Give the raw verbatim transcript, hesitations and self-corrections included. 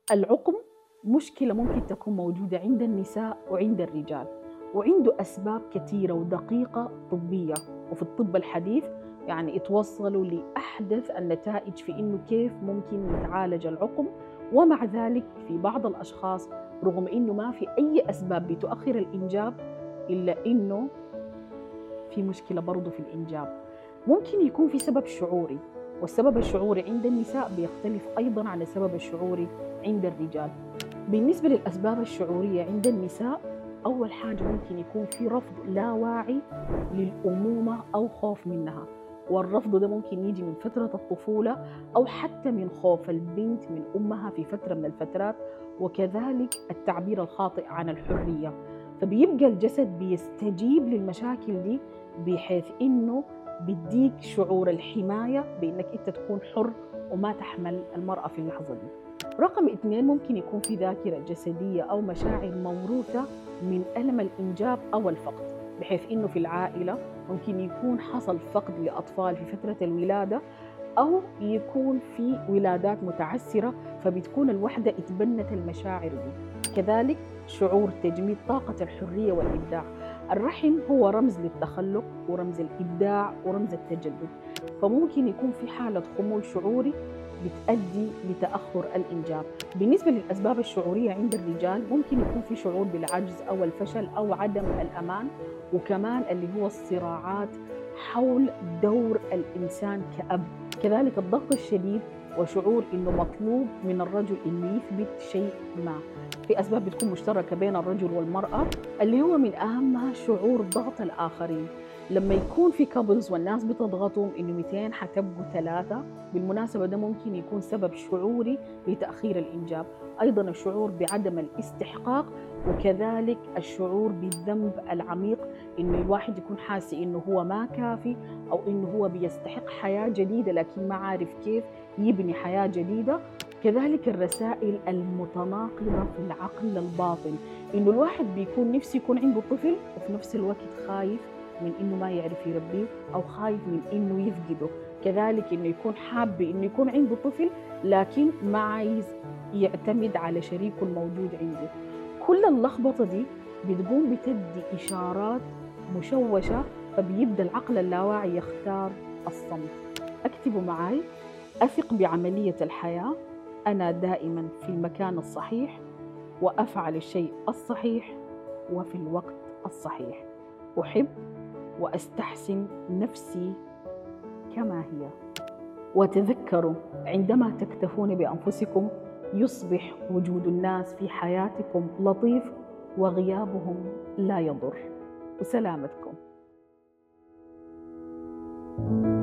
العقم مشكلة ممكن تكون موجودة عند النساء وعند الرجال، وعنده أسباب كثيرة ودقيقة طبية. وفي الطب الحديث يعني اتوصلوا لأحدث النتائج في إنه كيف ممكن يتعالج العقم. ومع ذلك في بعض الأشخاص رغم إنه ما في أي أسباب بتؤخر الإنجاب إلا إنه في مشكلة برضو في الإنجاب. ممكن يكون في سبب شعوري، والسبب الشعوري عند النساء بيختلف أيضا عن السبب الشعوري عند الرجال. بالنسبة للأسباب الشعورية عند النساء، أول حاجة ممكن يكون في رفض لا واعي للأمومة أو خوف منها، والرفض ده ممكن يجي من فترة الطفولة أو حتى من خوف البنت من أمها في فترة من الفترات، وكذلك التعبير الخاطئ عن الحرية. فبيبقى الجسد بيستجيب للمشاكل دي بحيث إنه بيديك شعور الحماية بإنك أنت تكون حر وما تحمل المرأة في اللحظة دي. رقم اثنين، ممكن يكون في ذاكرة جسدية أو مشاعر موروثة من ألم الإنجاب أو الفقد، بحيث إنه في العائلة ممكن يكون حصل فقد لأطفال في فترة الولادة، أو يكون في ولادات متعسرة فبتكون الوحدة اتبنت المشاعر دي. كذلك شعور تجميد طاقة الحرية والإبداع. الرحم هو رمز للتخلق ورمز الإبداع ورمز التجدد، فممكن يكون في حالة خمول شعوري بتؤدي لتأخر الإنجاب. بالنسبة للأسباب الشعورية عند الرجال، ممكن يكون في شعور بالعجز أو الفشل أو عدم الأمان، وكمان اللي هو الصراعات حول دور الإنسان كأب. كذلك الضغط الشديد وشعور إنه مطلوب من الرجل إنه يثبت شيء ما. في أسباب بتكون مشتركة بين الرجل والمرأة، اللي هو من أهمها شعور ضغط الآخرين. لما يكون في كابلز والناس بتضغطهم إنه مئتين حتبقوا ثلاثة، بالمناسبة ده ممكن يكون سبب شعوري لتأخير الإنجاب. أيضا الشعور بعدم الاستحقاق، وكذلك الشعور بالذنب العميق، إنه الواحد يكون حاسس إنه هو ما كافي، أو إنه هو بيستحق حياة جديدة لكن ما عارف كيف يبني حياة جديدة. كذلك الرسائل المتناقضة في العقل الباطن، إنه الواحد بيكون نفسه يكون عنده طفل وفي نفس الوقت خايف من إنه ما يعرف يربيه، أو خايف من إنه يفقده. كذلك إنه يكون حاب إنه يكون عنده طفل لكن ما عايز يعتمد على شريكه الموجود عنده. كل اللخبطة دي بتقوم بتدي إشارات مشوشة، فبيبدأ العقل اللاواعي يختار الصمت. اكتبوا معاي: أثق بعملية الحياة، أنا دائما في المكان الصحيح، وأفعل الشيء الصحيح وفي الوقت الصحيح. أحب وأستحسن نفسي كما هي. وتذكروا، عندما تكتفون بأنفسكم يصبح وجود الناس في حياتكم لطيف، وغيابهم لا يضر. وسلامتكم.